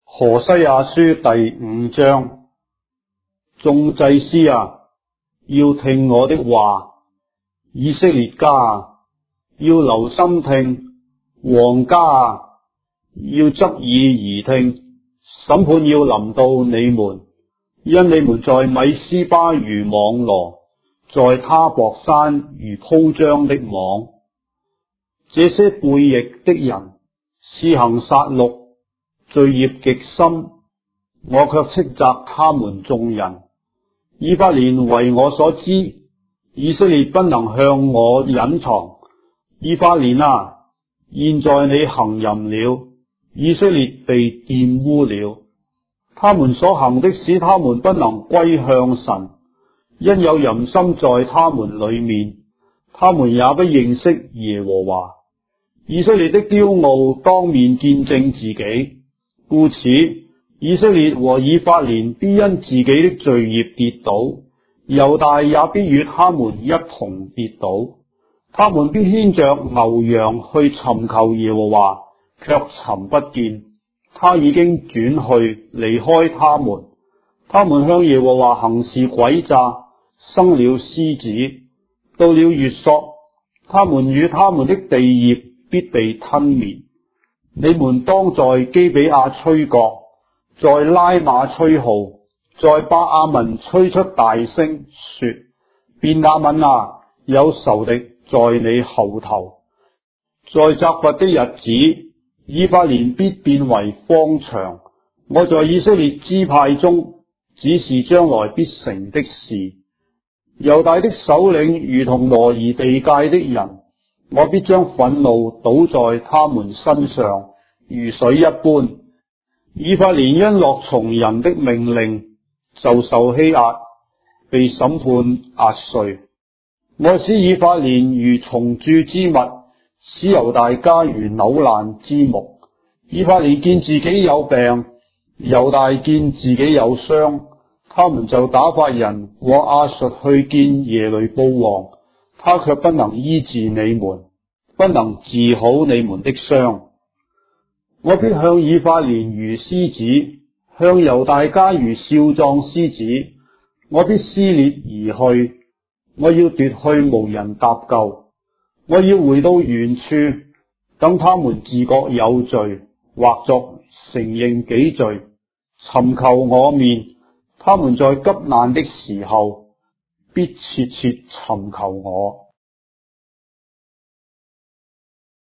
何西阿書第5章，眾祭司啊，要聽我的話；以色列家啊，要留心聽；皇家啊，要側耳而聽。審判要臨到你們，因你們在米斯巴如網羅，在他泊山如鋪張的網。這些背逆的人施行殺戮，罪孽極深，我卻斥責他們眾人。以法蓮為我所知，以色列不能向我隱藏。以法蓮啊，現在你行淫了，以色列被玷污了。他們所行的使他們不能歸向神，因有淫心在他們裏面，他們也不認識耶和華。以色列的驕傲當面見證自己，故此以色列和以法蓮必因自己的罪孽跌倒，猶大也必與他們一同跌倒。他們必牽着牛羊去尋求耶和華，卻尋不見，他已經轉去離開他們。他們向耶和華行事詭詐，生了獅子，到了月朔，他們與他們的地業必被吞滅。你們當在基比亞吹角，在拉馬吹號，在伯亞文吹出大聲，說：便雅憫啊，有仇敵在你後頭。在責罰的日子，以法蓮必變為荒場。我在以色列支派中指示將來必成的事。猶大的首領如同挪移地界的人，我必將憤怒倒在他們身上，如水一般。以法蓮因落從人的命令，就受欺壓，被審判壓碎。我使以法蓮如蟲蛀之物，使猶大家如朽爛之木。以法蓮見自己有病，猶大見自己有傷，他們就打發人往亞述去見耶雷布王，他卻不能醫治你們，不能治好你們的傷。我必向以法蓮如獅子，向猶大家如少壯獅子。我必撕裂而去，我要奪去無人搭救。我要回到原處，等他們自覺有罪，或作承認己罪，尋求我面。他們在急難的時候，必切切尋求我。